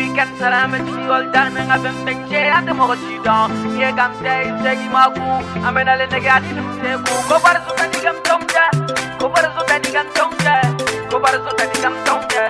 weekend salam ti oldan nga bembenche ate mo sidon ye gamte segi maku amena le negati nte ku ko bar so tani gam tonja ko bar so tani gam tonja ko bar so tani gam tonja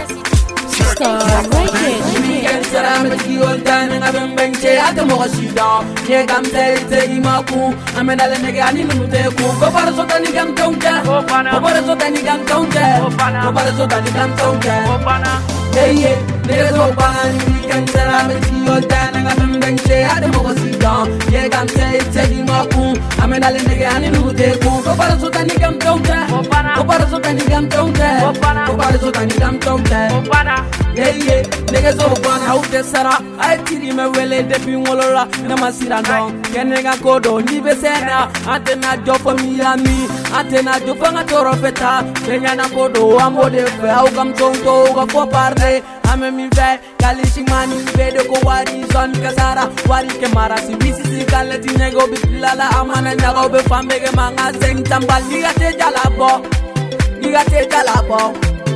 weekend salam ti oldan nga bembenche ate mo sidon ye gamte segi maku amena le negati nte ku ko bar so tani gam tonja ko bar so tani gam tonja ko bar so tani gam tonja hey niggas go bang weekend salam ti oldan nga bembenche ate mo sidon ye gamte segi maku amena le negati nte ku ko bar so tani gam tonja ko bar so tani gam tonja ko bar so tani gam tonja yeah, niggas over out the Sara. I tiri me wele depi ngolola na masira no. Kenega kodo ni besena. Antena jo for Miami. Antena jo fanga toro feta. Kenya na kodo amode fe. Au kam tonto ga ko parle. Ame mi ve kalishi mani ve de ko wari zon kasara. Wari ke mara si bisi si kaleti nego bitlala amana nyago be famege manga seng tambal liga te jalabo. Liga te jalabo.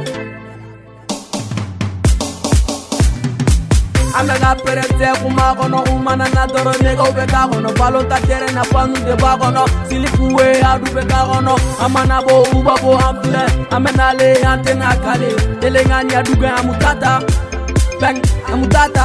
Amega perete kuma kono umana na doro nego be ka kono balota tere na panu de ba kono silikuwe adu be ka kono amana bo uba bo ample amena le antena kale elengani adu be amutata bang amutata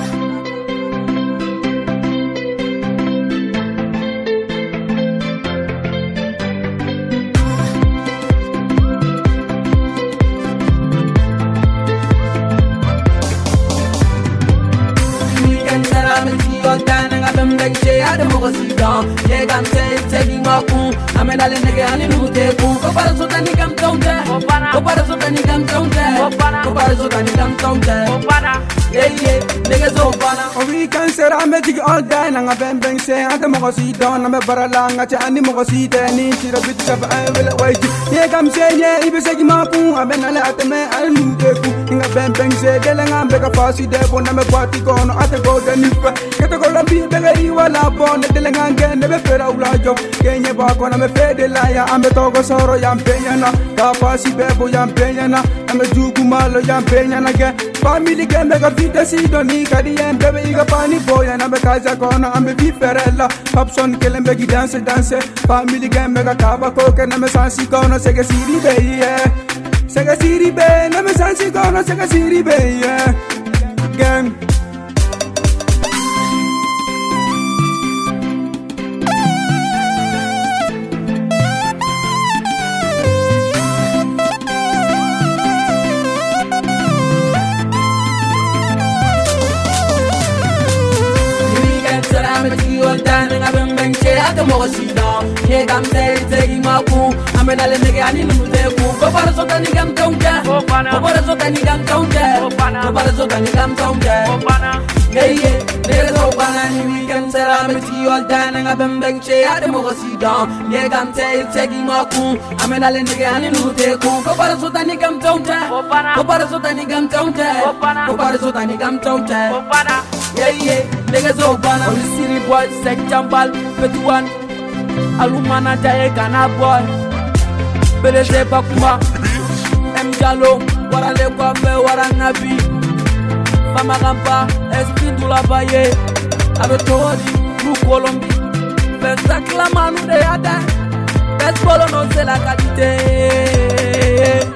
ye gamte segi maku amena le negani nute ku ko para so tani gam tonte ko para so tani gam tonte ko para so tani gam tonte yeah niggas zo bana we can say I'm magic all day nga bembeng say ate mo si don na me barala nga cha ani mo si te ni tira bit ka I will wait ye gam say ye ibe segi maku amena le ate me al nute ku nga bembeng say de nga be ka fasi de bona me kwati kono ate go de ni fa kete ko lambi be gari wala bon de nga ngene be pera ulajo kenye ba ko na me fede la ya ambe togo soro ya mpenya na ka fasi bebo ya mpenya na ambe jugu malo ya mpenya na ge family ge me ka vita si doni kadi en bebe iga pani boya na be kaza kono ambe viferella popson kelembe gi dance family ge me ka kaba ko ke na me sansi kono sege siri be sege siri be na me sansi kono sege siri be gang mo sidon ye gamte segi maku amena le negani nute ku ko para so tani gam tonja ko para so tani gam tonja ko para so tani gam tonja yeah niggas zo bana ni weekend salam ti oldan nga bembenche ate mo sidon ye gamte segi maku amena le negani nute ku ko para so tani gam tonja ko para so tani gam tonja ko para so tani gam tonja yeah niggas zo bana on the city boy sek jambal petuan alumana jaye kana boy beleze bakuma mjalo wara le kwa fe wara nabi fama kampa espindula baye abetori ku kolombi pesa kila manu de ada best bolo no se la qualité